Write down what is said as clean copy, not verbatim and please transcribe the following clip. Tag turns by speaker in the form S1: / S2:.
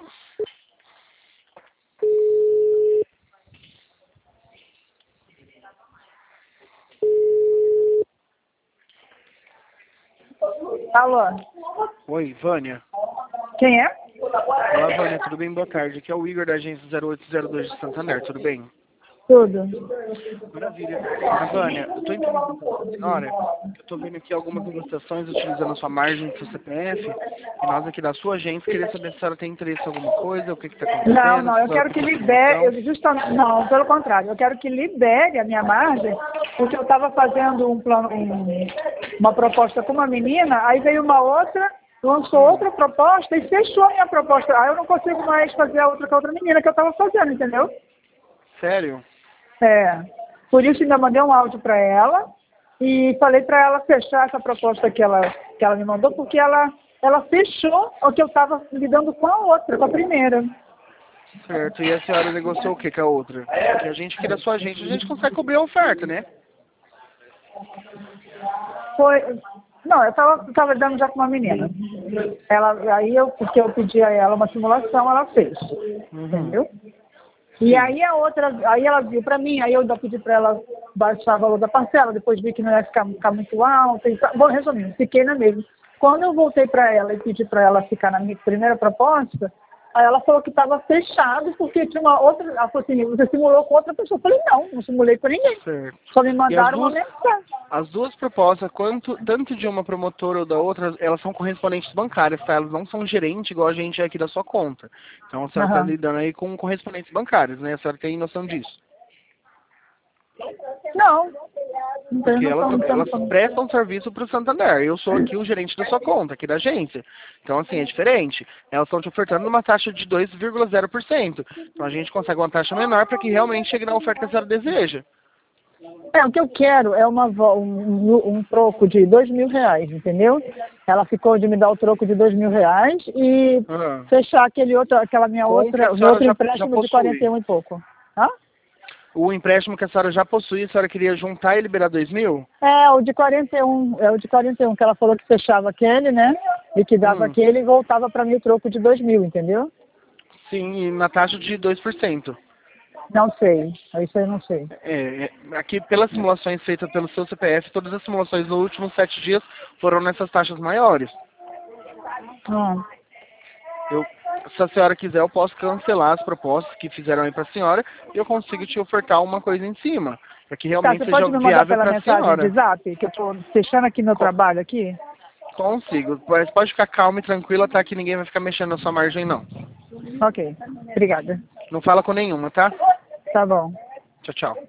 S1: Alô?
S2: Oi, Vânia.
S1: Quem é?
S2: Olá, Vânia, tudo bem? Boa tarde. Aqui é o Igor da agência 0802 de Santander, tudo bem?
S1: Tudo.
S2: Maravilha. Vânia, eu estou entrando em contato com a senhora, eu estou vendo aqui algumas negociações utilizando a sua margem do seu CPF, e nós aqui da sua agência queria saber se a senhora tem interesse em alguma coisa, o que está acontecendo,
S1: Não,
S2: se a
S1: eu
S2: senhora
S1: quero que
S2: pediu
S1: libere,
S2: promoção.
S1: não, pelo contrário, eu quero que libere a minha margem, porque eu estava fazendo uma proposta com uma menina, aí veio uma outra, lançou outra proposta e fechou a minha proposta. Aí eu não consigo mais fazer a outra com a outra menina que eu estava fazendo, entendeu?
S2: Sério?
S1: É, por isso ainda mandei um áudio para ela e falei para ela fechar essa proposta que ela me mandou, porque ela fechou o que eu estava lidando com a outra, com a primeira.
S2: Certo. E a senhora negociou o que com a outra? Porque a gente aqui da sua agência, a gente consegue cobrir a oferta, né?
S1: Foi. Não, eu tava lidando já com uma menina. Porque eu pedi a ela uma simulação, ela fez. Entendeu? E aí a outra, aí ela viu para mim, aí eu ainda pedi para ela baixar o valor da parcela, depois vi que não ia ficar muito alto. Bom, resumindo, fiquei na mesma. Quando eu voltei para ela e pedi para ela ficar na minha primeira proposta, aí ela falou que estava fechado porque tinha uma outra. Ela falou assim, você simulou com outra pessoa. Eu falei, não simulei com ninguém.
S2: Certo.
S1: Só me
S2: E
S1: mandaram uma mensagem.
S2: as duas propostas, tanto de uma promotora ou da outra, elas são correspondentes bancárias, tá? Elas não são gerente igual a gente é aqui da sua conta. Então a senhora está lidando aí com correspondentes bancários, né? A senhora tem noção disso?
S1: Não. Não tenho
S2: Porque elas
S1: noção.
S2: prestam serviço para o Santander. Eu sou aqui o gerente da sua conta, aqui da agência. Então, assim, é diferente. Elas estão te ofertando uma taxa de 2,0%. Então, a gente consegue uma taxa menor para que realmente chegue na oferta que a senhora deseja.
S1: O que eu quero é um troco de R$ 2.000, entendeu? Ela ficou de me dar o troco de R$ 2.000 e fechar aquela minha
S2: Com o que a
S1: meu
S2: senhora
S1: outro
S2: já
S1: empréstimo de
S2: possui.
S1: 41 e pouco. Hã?
S2: O empréstimo que a senhora já possui, a senhora queria juntar e liberar 2.000?
S1: O de 41, que ela falou que fechava aquele, né? E que dava aquele e voltava para mim o troco de 2.000, entendeu?
S2: Sim, e na taxa de 2%.
S1: Não sei, isso aí eu não sei.
S2: Aqui, pelas simulações feitas pelo seu CPF, todas as simulações nos últimos 7 dias foram nessas taxas maiores. Se a senhora quiser, eu posso cancelar as propostas que fizeram aí para a senhora e eu consigo te ofertar uma coisa em cima, para que realmente
S1: Você
S2: seja
S1: pode me mandar
S2: viável
S1: pela
S2: para a
S1: mensagem de
S2: senhora.
S1: zap, que eu estou fechando aqui meu trabalho aqui?
S2: Consigo. Mas pode ficar calma e tranquila, tá? Que ninguém vai ficar mexendo na sua margem, não.
S1: Ok, obrigada.
S2: Não fala com nenhuma, tá?
S1: Tá bom.
S2: Tchau, tchau.